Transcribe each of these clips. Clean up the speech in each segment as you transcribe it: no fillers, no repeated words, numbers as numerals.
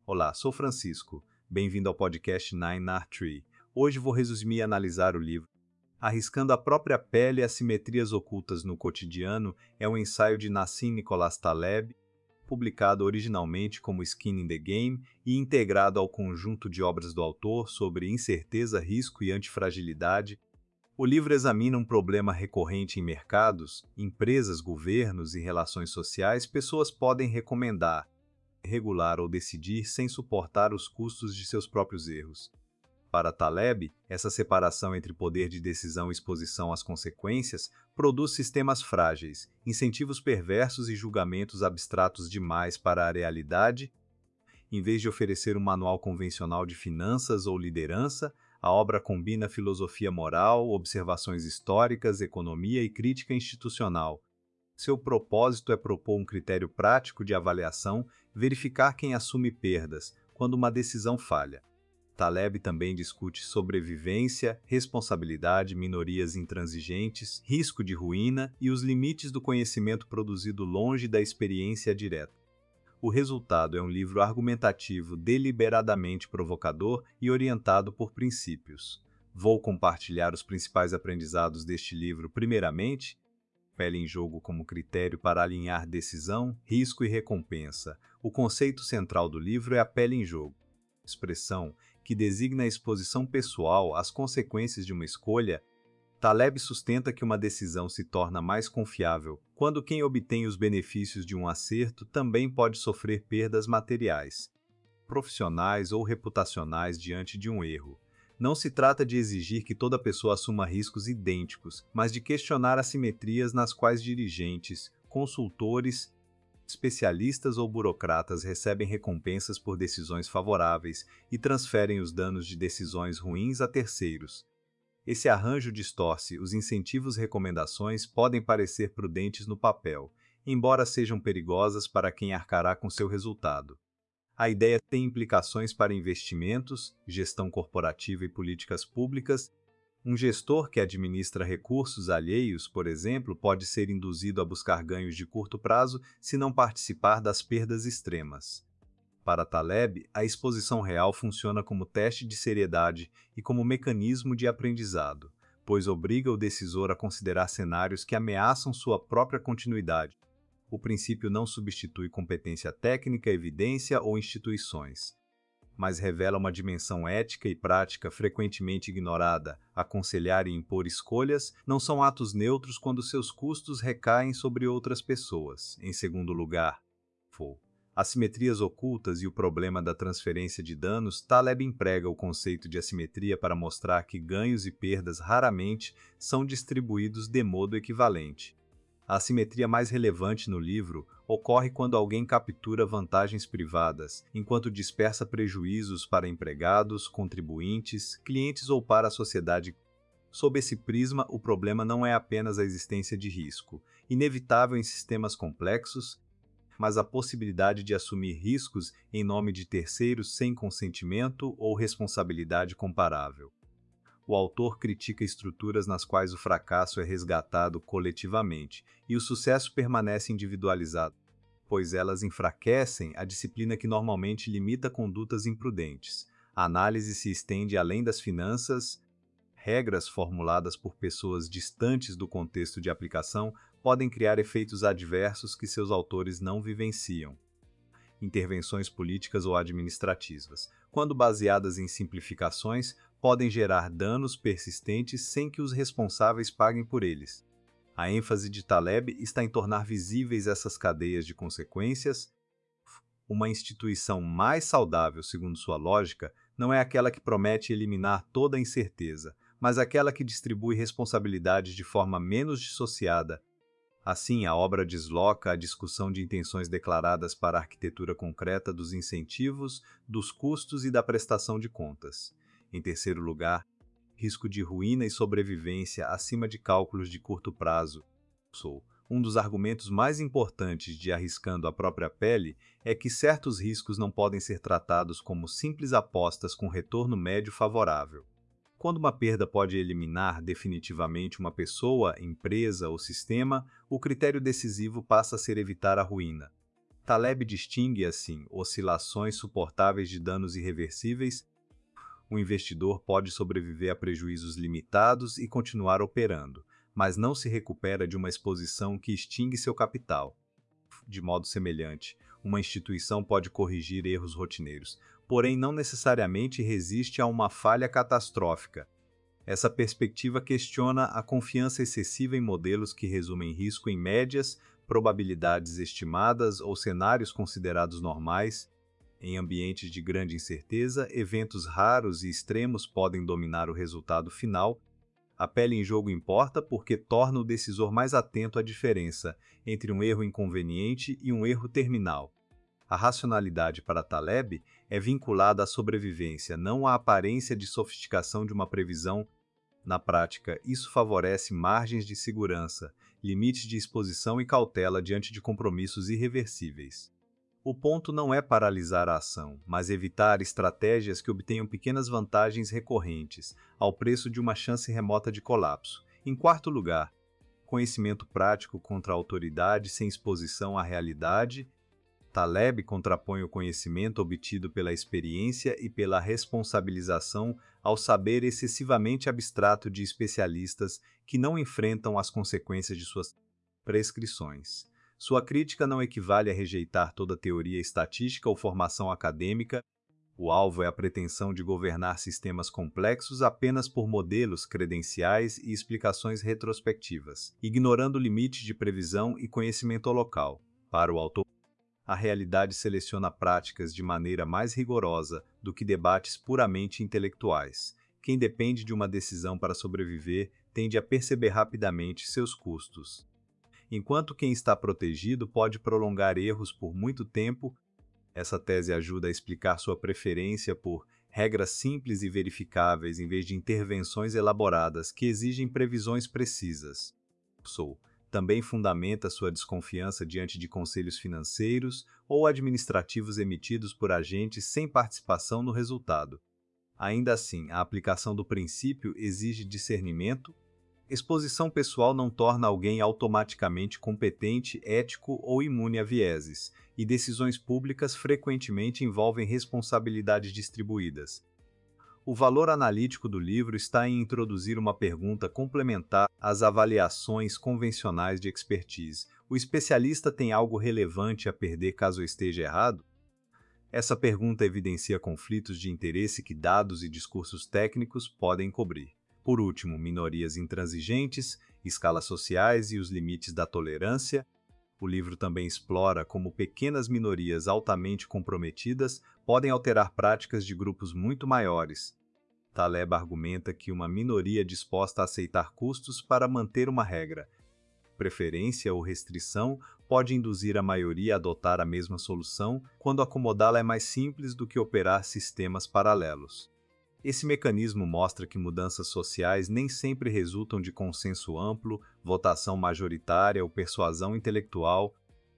Olá, sou Francisco. Bem-vindo ao podcast Nine Art Tree. Hoje vou resumir e analisar o livro Arriscando a Própria Pele e Assimetrias Ocultas no Cotidiano. É um ensaio de Nassim Nicholas Taleb, publicado originalmente como Skin in the Game e integrado ao conjunto de obras do autor sobre incerteza, risco e antifragilidade. O livro examina um problema recorrente em mercados, empresas, governos e relações sociais. Pessoas podem recomendar, regular ou decidir sem suportar os custos de seus próprios erros. Para Taleb, essa separação entre poder de decisão e exposição às consequências produz sistemas frágeis, incentivos perversos e julgamentos abstratos demais para a realidade. Em vez de oferecer um manual convencional de finanças ou liderança, a obra combina filosofia moral, observações históricas, economia e crítica institucional. Seu propósito é propor um critério prático de avaliação, verificar quem assume perdas quando uma decisão falha. Taleb também discute sobrevivência, responsabilidade, minorias intransigentes, risco de ruína e os limites do conhecimento produzido longe da experiência direta. O resultado é um livro argumentativo, deliberadamente provocador e orientado por princípios. Vou compartilhar os principais aprendizados deste livro. Primeiramente, pele em jogo como critério para alinhar decisão, risco e recompensa. O conceito central do livro é a pele em jogo, expressão que designa a exposição pessoal às consequências de uma escolha. Taleb sustenta que uma decisão se torna mais confiável quando quem obtém os benefícios de um acerto também pode sofrer perdas materiais, profissionais ou reputacionais diante de um erro. Não se trata de exigir que toda pessoa assuma riscos idênticos, mas de questionar assimetrias nas quais dirigentes, consultores, especialistas ou burocratas recebem recompensas por decisões favoráveis e transferem os danos de decisões ruins a terceiros. Esse arranjo distorce os incentivos. Recomendações podem parecer prudentes no papel, embora sejam perigosas para quem arcará com seu resultado. A ideia tem implicações para investimentos, gestão corporativa e políticas públicas. Um gestor que administra recursos alheios, por exemplo, pode ser induzido a buscar ganhos de curto prazo se não participar das perdas extremas. Para Taleb, a exposição real funciona como teste de seriedade e como mecanismo de aprendizado, pois obriga o decisor a considerar cenários que ameaçam sua própria continuidade. O princípio não substitui competência técnica, evidência ou instituições, mas revela uma dimensão ética e prática frequentemente ignorada. Aconselhar e impor escolhas não são atos neutros quando seus custos recaem sobre outras pessoas. Em segundo lugar, assimetrias ocultas e o problema da transferência de danos. Taleb emprega o conceito de assimetria para mostrar que ganhos e perdas raramente são distribuídos de modo equivalente. A assimetria mais relevante no livro ocorre quando alguém captura vantagens privadas, enquanto dispersa prejuízos para empregados, contribuintes, clientes ou para a sociedade. Sob esse prisma, o problema não é apenas a existência de risco, inevitável em sistemas complexos, mas a possibilidade de assumir riscos em nome de terceiros sem consentimento ou responsabilidade comparável. O autor critica estruturas nas quais o fracasso é resgatado coletivamente e o sucesso permanece individualizado, pois elas enfraquecem a disciplina que normalmente limita condutas imprudentes. A análise se estende além das finanças. Regras formuladas por pessoas distantes do contexto de aplicação podem criar efeitos adversos que seus autores não vivenciam. Intervenções políticas ou administrativas, quando baseadas em simplificações, podem gerar danos persistentes sem que os responsáveis paguem por eles. A ênfase de Taleb está em tornar visíveis essas cadeias de consequências. Uma instituição mais saudável, segundo sua lógica, não é aquela que promete eliminar toda a incerteza, mas aquela que distribui responsabilidades de forma menos dissociada. Assim, a obra desloca a discussão de intenções declaradas para a arquitetura concreta dos incentivos, dos custos e da prestação de contas. Em terceiro lugar, risco de ruína e sobrevivência acima de cálculos de curto prazo. Um dos argumentos mais importantes de Arriscando a Própria Pele é que certos riscos não podem ser tratados como simples apostas com retorno médio favorável. Quando uma perda pode eliminar definitivamente uma pessoa, empresa ou sistema, o critério decisivo passa a ser evitar a ruína. Taleb distingue, assim, oscilações suportáveis de danos irreversíveis. O investidor pode sobreviver a prejuízos limitados e continuar operando, mas não se recupera de uma exposição que extingue seu capital. De modo semelhante, uma instituição pode corrigir erros rotineiros, porém não necessariamente resiste a uma falha catastrófica. Essa perspectiva questiona a confiança excessiva em modelos que resumem risco em médias, probabilidades estimadas ou cenários considerados normais. Em ambientes de grande incerteza, eventos raros e extremos podem dominar o resultado final. A pele em jogo importa porque torna o decisor mais atento à diferença entre um erro inconveniente e um erro terminal. A racionalidade para Taleb é vinculada à sobrevivência, não à aparência de sofisticação de uma previsão. Na prática, isso favorece margens de segurança, limites de exposição e cautela diante de compromissos irreversíveis. O ponto não é paralisar a ação, mas evitar estratégias que obtenham pequenas vantagens recorrentes, ao preço de uma chance remota de colapso. Em quarto lugar, conhecimento prático contra a autoridade sem exposição à realidade. Taleb contrapõe o conhecimento obtido pela experiência e pela responsabilização ao saber excessivamente abstrato de especialistas que não enfrentam as consequências de suas prescrições. Sua crítica não equivale a rejeitar toda teoria estatística ou formação acadêmica. O alvo é a pretensão de governar sistemas complexos apenas por modelos credenciais e explicações retrospectivas, ignorando limites de previsão e conhecimento local. Para o autor, a realidade seleciona práticas de maneira mais rigorosa do que debates puramente intelectuais. Quem depende de uma decisão para sobreviver tende a perceber rapidamente seus custos, enquanto quem está protegido pode prolongar erros por muito tempo. Essa tese ajuda a explicar sua preferência por regras simples e verificáveis em vez de intervenções elaboradas que exigem previsões precisas. Também fundamenta sua desconfiança diante de conselhos financeiros ou administrativos emitidos por agentes sem participação no resultado. Ainda assim, a aplicação do princípio exige discernimento. Exposição pessoal não torna alguém automaticamente competente, ético ou imune a vieses, e decisões públicas frequentemente envolvem responsabilidades distribuídas. O valor analítico do livro está em introduzir uma pergunta complementar às avaliações convencionais de expertise. O especialista tem algo relevante a perder caso eu esteja errado? Essa pergunta evidencia conflitos de interesse que dados e discursos técnicos podem cobrir. Por último, minorias intransigentes, escalas sociais e os limites da tolerância. O livro também explora como pequenas minorias altamente comprometidas podem alterar práticas de grupos muito maiores. Taleb argumenta que uma minoria disposta a aceitar custos para manter uma regra, preferência ou restrição, pode induzir a maioria a adotar a mesma solução quando acomodá-la é mais simples do que operar sistemas paralelos. Esse mecanismo mostra que mudanças sociais nem sempre resultam de consenso amplo, votação majoritária ou persuasão intelectual.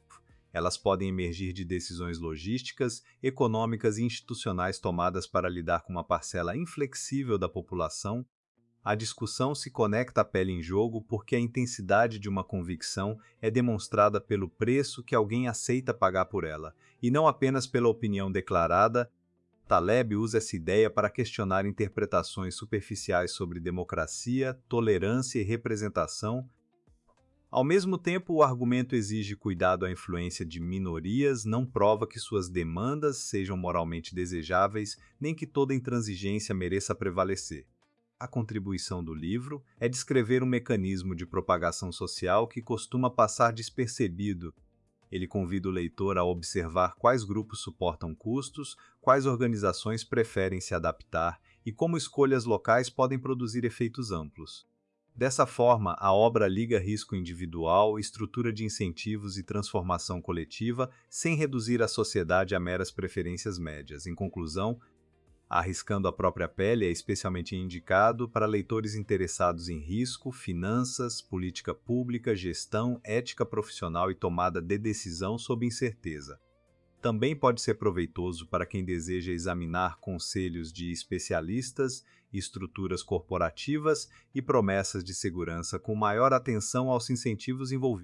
Elas podem emergir de decisões logísticas, econômicas e institucionais tomadas para lidar com uma parcela inflexível da população. A discussão se conecta à pele em jogo porque a intensidade de uma convicção é demonstrada pelo preço que alguém aceita pagar por ela, e não apenas pela opinião declarada. Taleb usa essa ideia para questionar interpretações superficiais sobre democracia, tolerância e representação. Ao mesmo tempo, o argumento exige cuidado à influência de minorias, não prova que suas demandas sejam moralmente desejáveis, nem que toda intransigência mereça prevalecer. A contribuição do livro é descrever um mecanismo de propagação social que costuma passar despercebido. Ele convida o leitor a observar quais grupos suportam custos, quais organizações preferem se adaptar e como escolhas locais podem produzir efeitos amplos. Dessa forma, a obra liga risco individual, estrutura de incentivos e transformação coletiva, sem reduzir a sociedade a meras preferências médias. Em conclusão, Arriscando a Própria Pele é especialmente indicado para leitores interessados em risco, finanças, política pública, gestão, ética profissional e tomada de decisão sob incerteza. Também pode ser proveitoso para quem deseja examinar conselhos de especialistas, estruturas corporativas e promessas de segurança com maior atenção aos incentivos envolvidos.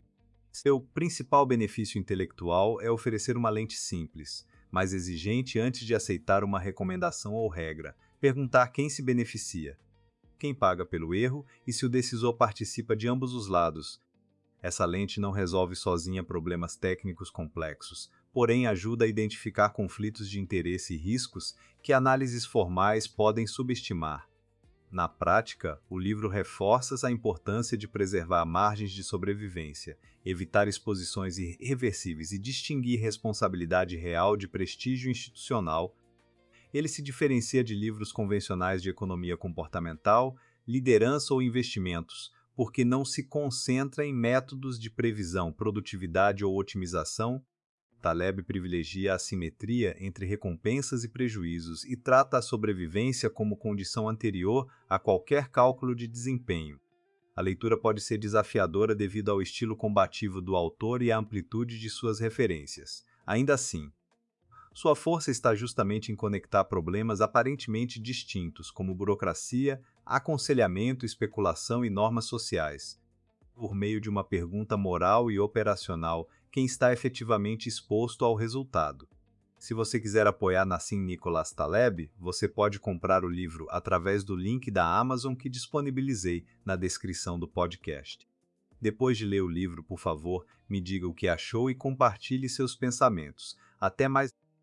Seu principal benefício intelectual é oferecer uma lente simples, mais exigente antes de aceitar uma recomendação ou regra, perguntar quem se beneficia, quem paga pelo erro e se o decisor participa de ambos os lados. Essa lente não resolve sozinha problemas técnicos complexos, porém ajuda a identificar conflitos de interesse e riscos que análises formais podem subestimar. Na prática, o livro reforça a importância de preservar margens de sobrevivência, evitar exposições irreversíveis e distinguir responsabilidade real de prestígio institucional. Ele se diferencia de livros convencionais de economia comportamental, liderança ou investimentos, porque não se concentra em métodos de previsão, produtividade ou otimização. Taleb privilegia a assimetria entre recompensas e prejuízos e trata a sobrevivência como condição anterior a qualquer cálculo de desempenho. A leitura pode ser desafiadora devido ao estilo combativo do autor e à amplitude de suas referências. Ainda assim, sua força está justamente em conectar problemas aparentemente distintos, como burocracia, aconselhamento, especulação e normas sociais, por meio de uma pergunta moral e operacional, quem está efetivamente exposto ao resultado. Se você quiser apoiar Nassim Nicholas Taleb, você pode comprar o livro através do link da Amazon que disponibilizei na descrição do podcast. Depois de ler o livro, por favor, me diga o que achou e compartilhe seus pensamentos. Até mais.